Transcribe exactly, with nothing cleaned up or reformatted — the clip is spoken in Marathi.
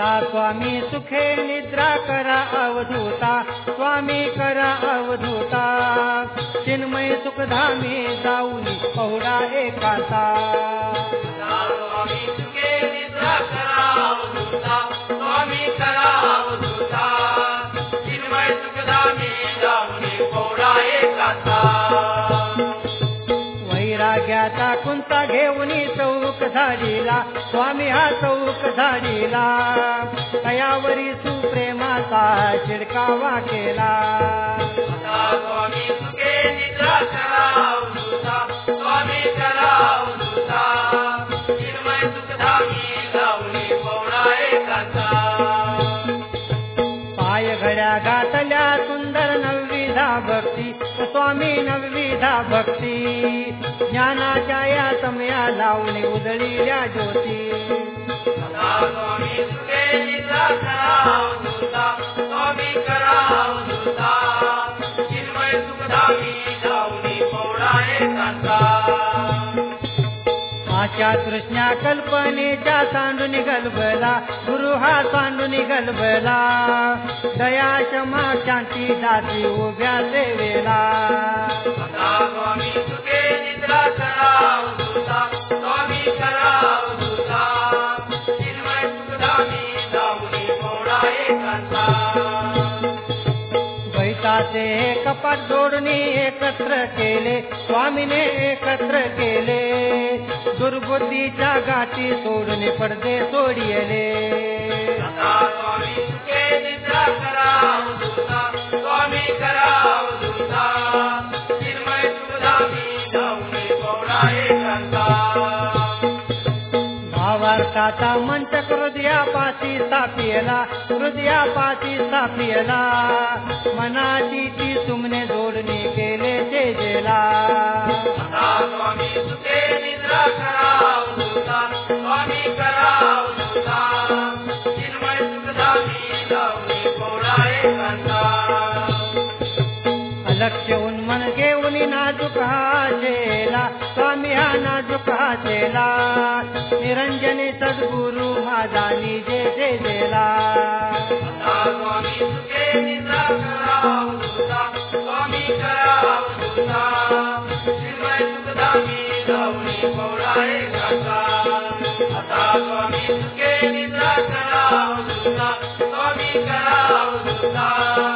आता स्वामी सुखे निद्रा करा अवधूता, स्वामी करा अवधूता, चिन्मय सुखधामी जाऊन पहुडा एकाता. स्वामी सुखे निद्रा करा अवधूता, स्वामी करा अवधूता, चिन्मय सुखधामी जाऊन पहुडा एकाता. वैराग्याचा कुंता घेऊन चौक झाडीला, स्वामी हा चौक झाडीला, तयावरी सुप्रेमाचा शिडकावा केला. स्वामी सुखे निद्रा करा अवधूता, स्वामी करा अवधूता, चिन्मय सुखधामी जाऊन पहुडा एकाता. पाय घड्या घातल्या सुंदर नवविधा भक्ती, स्वामी नवविधा भक्ती, ज्ञानाच्या या समया लावणे उजळील्या ज्योती. स्वामी सुखे निद्रा करा अवधूता, स्वामी करा अवधूता, चिन्मय सुखधामी जाऊन पहुडा एकाता. आशा तृष्णा कल्पनेच्या सांडून गलबला, गुरु हा सांडून गलबला, दया क्षमा शांती दाती उभ्या सेवेला. स्वामी सुखे निद्रा करा अवधूता, स्वामी करा अवधूता, चिन्मय सुखधामी जाऊन पहुडा एकाता. द्वैताचे कपाट जोडून एकत्र केले, स्वामीने एकत्र केले, दुर्बुद्धीच्या गाठी सोडून पडदे सोडियले. स्वामी सुखे निद्रा करा अवधूता, स्वामी करा अवधूता, चिन्मय सुखधामी जाऊन पहुडा एकाता. भावार्थाचा मंचक हृदयापाशी स्थापियला, हृदयापाशी स्थापियला, मनाची ती सुमने जोडणी केले तेजेला. स्वामी सुखे निद्रा करा अवधूता, स्वामी करा अवधूता, चिन्मय सुखधामी जाऊन पहुडा एकाता. अलक्ष्य उन्मन घेऊन नाजूक हा चेला, स्वामी हा नाजूक हा चेला, निरंजनी सद्गुरु माझा निजे जेजेला. स्वामी सुखे निद्रा करा अवधूता, स्वामी करा अवधूता, चिन्मय सुखधामी जाऊन पहुडा एकाता. स्वामी सुखे निद्रा करा अवधूता, स्वामी करा अवधूता.